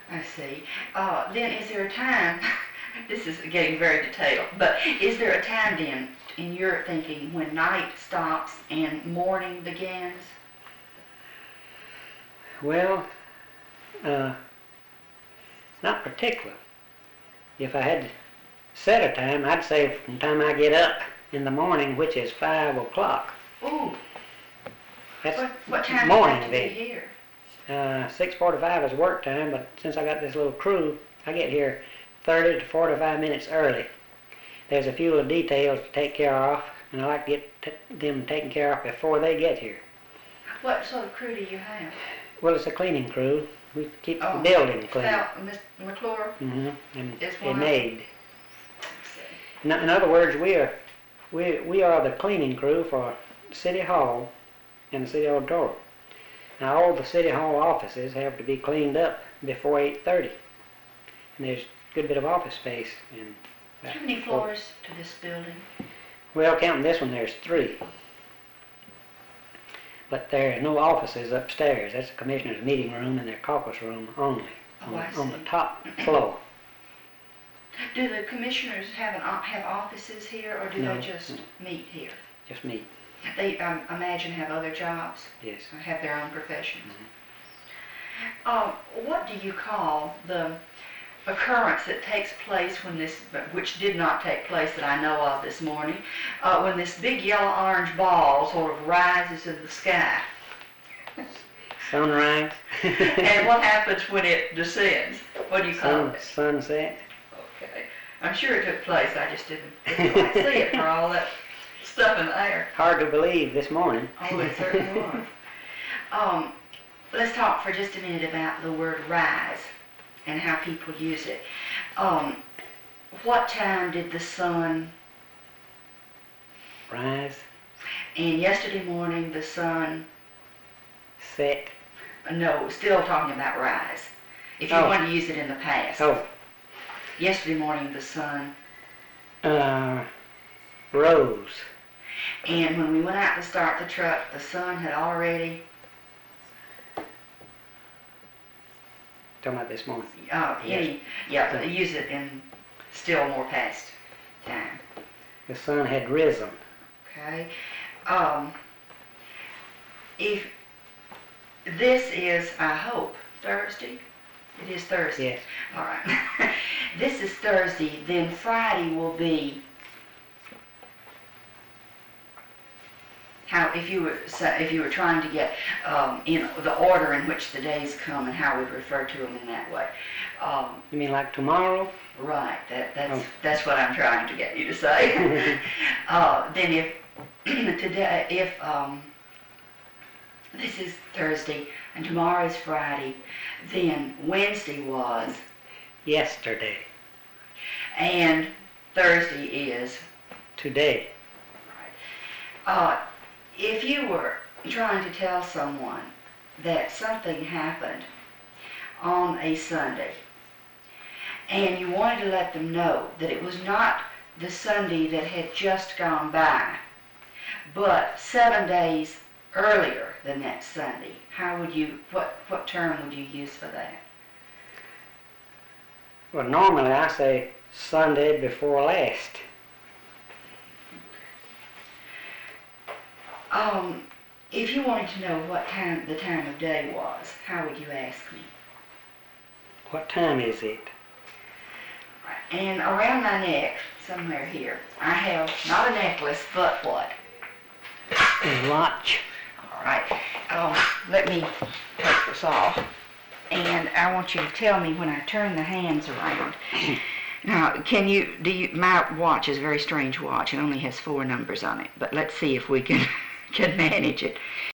I see. Then is there a time, this is getting very detailed, but is there a time then, in your thinking, when night stops and morning begins? Well, not particular. If I had to set a time, I'd say from the time I get up in the morning, which is 5 o'clock. Ooh. That's what time morning do you have to then. be here? 6:45 is work time, but since I got this little crew, I get here 30 to 45 minutes early. There's a few little details to take care of, and I like to get them taken care of before they get here. What sort of crew do you have? Well, it's a cleaning crew. We keep the building clean. Mr. McClure? Mm-hmm. And Is they're one made. In other words, we are the cleaning crew for City Hall and the City Auditorium. Now, all the City Hall offices have to be cleaned up before 8:30. And there's a good bit of office space. How many floors to this building? Well, counting this one, there's 3. But there are no offices upstairs. That's the commissioner's meeting room and their caucus room only on the top floor. Do the commissioners have offices here, or do they just meet here? Just meet. They, imagine, have other jobs? Yes. Or have their own professions? Mm-hmm. What do you call the occurrence that takes place which did not take place that I know of this morning, when this big yellow-orange ball sort of rises in the sky? Sunrise. And what happens when it descends? What do you call it? Sunset. Okay. I'm sure it took place. I just didn't quite see it for all that stuff in the air. Hard to believe this morning. Oh, it certainly was. Let's talk for just a minute about the word rise and how people use it. What time did the sun rise? And yesterday morning the sun set. No, still talking about rise. If you want to use it in the past. Oh. Yesterday morning the sun rose. And when we went out to start the truck, the sun had already... Talking about this morning. Use it in still more past time. The sun had risen. Okay. If this is, I hope, Thursday. It is Thursday. Yes. All right. This is Thursday. Then Friday will be. How, if you were trying to get the order in which the days come and how we refer to them in that way. You mean like tomorrow? Right. That's what I'm trying to get you to say. Then if this is Thursday and tomorrow is Friday, then Wednesday was yesterday, and Thursday is today. Right. If you were trying to tell someone that something happened on a Sunday and you wanted to let them know that it was not the Sunday that had just gone by, but 7 days earlier than that Sunday, what term would you use for that? Well, normally I say Sunday before last. If you wanted to know what time the time of day was, how would you ask me? What time is it? Right. And around my neck, somewhere here, I have not a necklace, but what? A watch. All right. Let me take this off. And I want you to tell me when I turn the hands around. Now, my watch is a very strange watch. It only has 4 numbers on it, but let's see if we can manage it.